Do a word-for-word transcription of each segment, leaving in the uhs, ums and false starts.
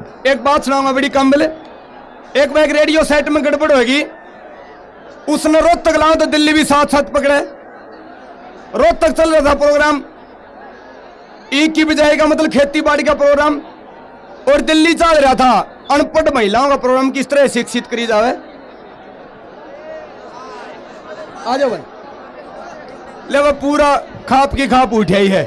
एक बात सुनाऊंगा बड़ी कम मिले। एक बार एक रेडियो सेट में गड़बड़ होगी, उसने रोहतक लाओ तो दिल्ली भी साथ साथ पकड़े। रोहतक चल रहा था प्रोग्राम, ईद की बिजाई का मतलब खेती बाड़ी का प्रोग्राम, और दिल्ली चल रहा था अनपढ़ महिलाओं का प्रोग्राम, किस तरह शिक्षित करी जावे। आ जाओ भाई, ले वो पूरा खाप की खाप उठा ही है।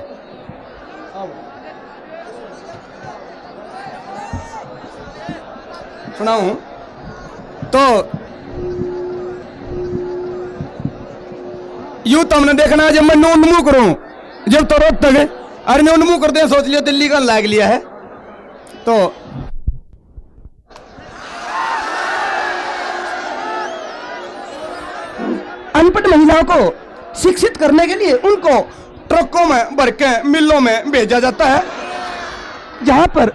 सुनाऊं तो यूं तो हमने देखना है, जब मैं उन्मुख करूं जब तो रोक तक अरे ने उन्मुख करते हैं, सोच लियो दिल्ली का लाग लिया है। तो अनपढ़ महिलाओं को शिक्षित करने के लिए उनको ट्रकों में भर के मिलों में भेजा जाता है, जहां पर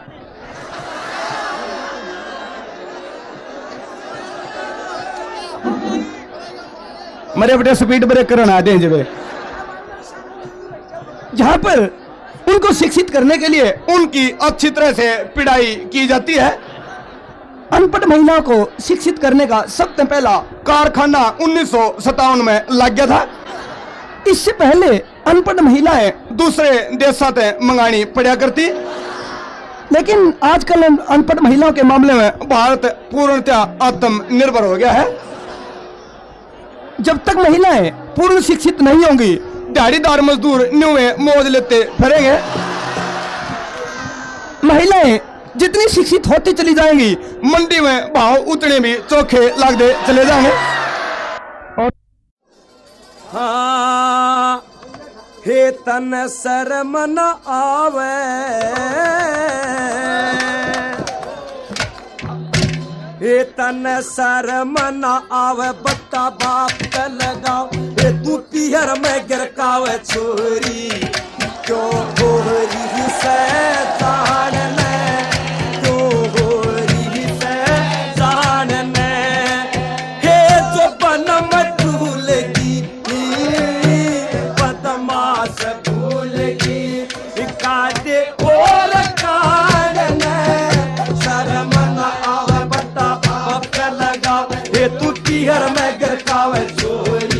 मरे बड़े स्पीड ब्रेकर ना दें जब, जहां पर उनको शिक्षित करने के लिए उनकी अच्छी तरह से पिटाई की जाती है। अनपढ़ महिलाओं को शिक्षित करने का सबसे पहला कारखाना उन्नीस सौ सत्तावन में लग गया था। इससे पहले अनपढ़ महिलाएं दूसरे देशों से मंगानी पड़ा करती, लेकिन आजकल अनपढ़ महिलाओं के मामले में भारत पूर्णतः आत्मनिर्भर हो गया है। जब तक महिलाएं पूर्ण शिक्षित नहीं होंगी, दिहाड़ीदार मजदूर न्यू में मौज लेते फिरेंगे। महिलाएं जितनी शिक्षित होती चली जाएंगी, मंडी में भाव उतने भी चोखे लगते चले जाएंगे। और हाँ, हे तन शर्म न आवे, हे तन शर्म न आवे, बट्टा बाप का लगाओ, हे तू पियर में गिरकावे छोरी, क्यों हो रही से जानने, क्यों हो रही से जानने, हे जो बनम भूलगी, बदमाश भूलगी, काटे और काटने, शर्म न आवे, बट्टा बाप का लगाओ, हे तू पियर में गिरकावे छोरी,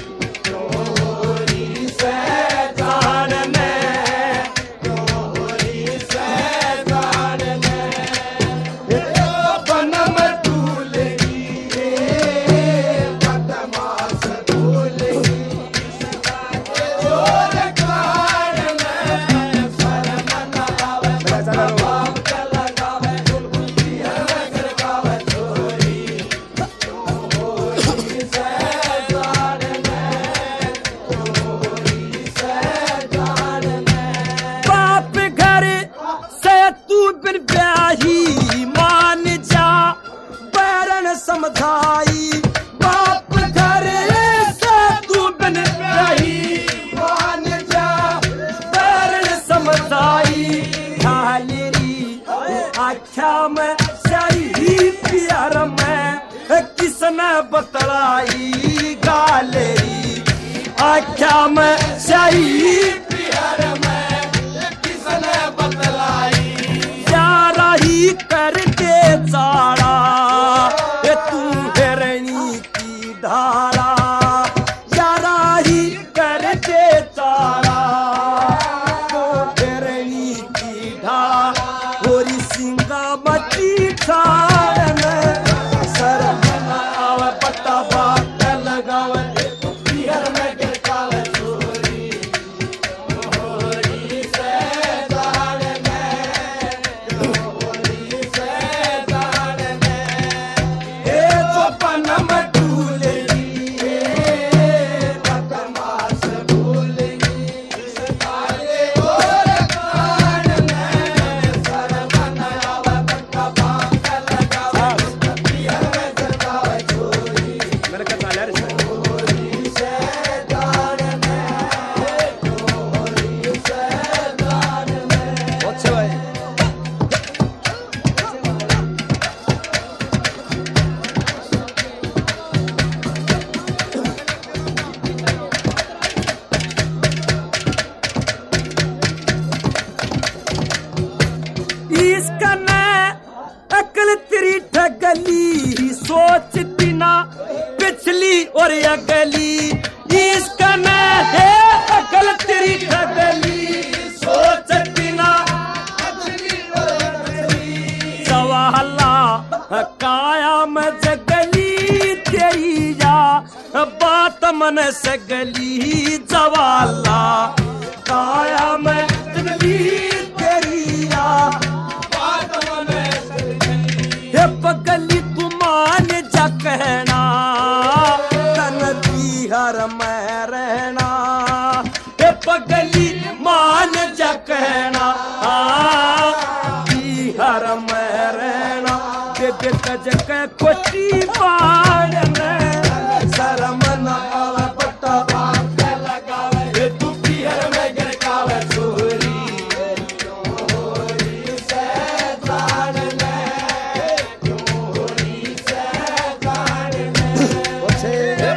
समझाई बाप घर से तू बिन रही, मान जा बैरन समझाई, ढालेरी आख्या में सही प्यार में किसने बतलाई, गालेरी आख्या में सही प्यार में किसने बतलाई, यारा ही करके चाड़ा तू हिरणी की धारा, यारा ही करके चारा, तो हिरणी की धारा, होरी सिंगा मची ठार में, शर्म न आवे, पट्टा बाप लगावे, पियर में गिरकावे छोरी, जवाला काया में जगली तेरी या बात मन सगली जवाला काया में जगली तेरी या बात मन सगली हे पगली तू मान जा कहना तन बिहार में रहना हे पगली मान जा कहना बिहार में रहना बेबे कज के कोटी पान में शर्म न आवे पट्टा बाप लगावे हे तू बिहार में गरकावे छोरी छोरी से जान ले छोरी से जान ले ओछे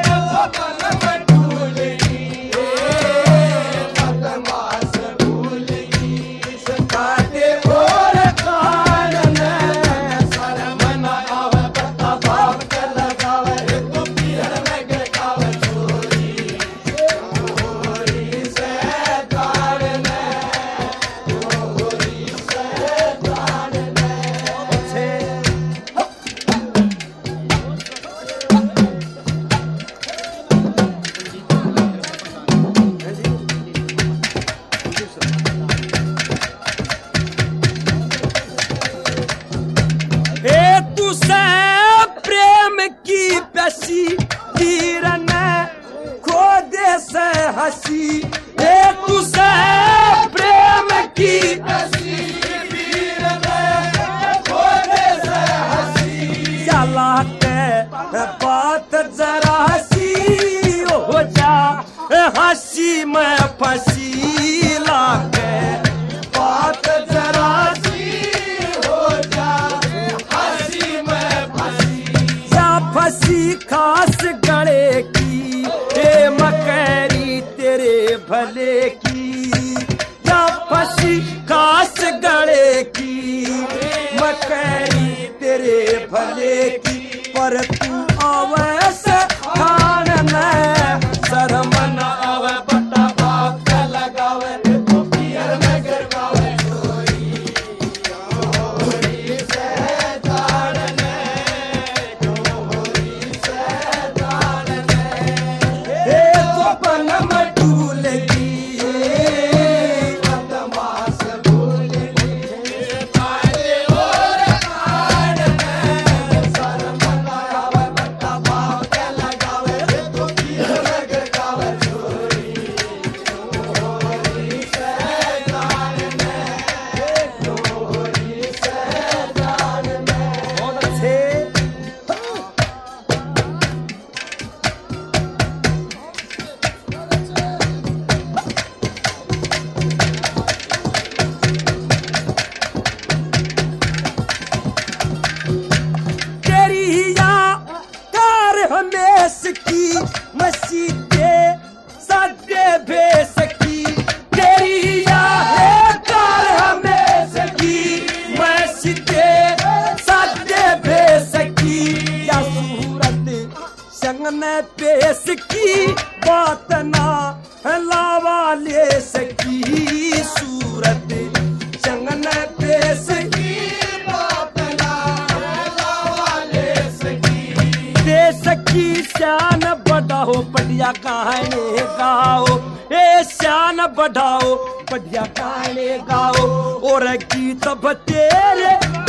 हसी एक तुसे प्रेम की हसी वीर ने खोदे से हसी चला के बात जरा हसी हो जा हसी में फंसी लाके बात जरा हसी हो जा हसी में फंसी जा फंसी खास गड़े की हे मकरी तेरे भले की या फंसी खास गड़े की मकरी तेरे भले की पर तू अवैसे खान में शर्म न आवे बट्टा बाप का लगावे तो पियर में गरकावे छोरी छोरी से जान ले छोरी से जान ले हे तो पन में की मसीते सादे भेस की तेरी या है कार हमें सकी मसीते सादे भेस की या सूरत संग पेश की बात ना लावा ले सकी सूरत संग पेश की बात ना लावा ले सकी दे सकी शान बढ़ाओ बढ़िया गाने गाओ ए शान बढ़ाओ बढ़िया गाने गाओ और गीत बतेरे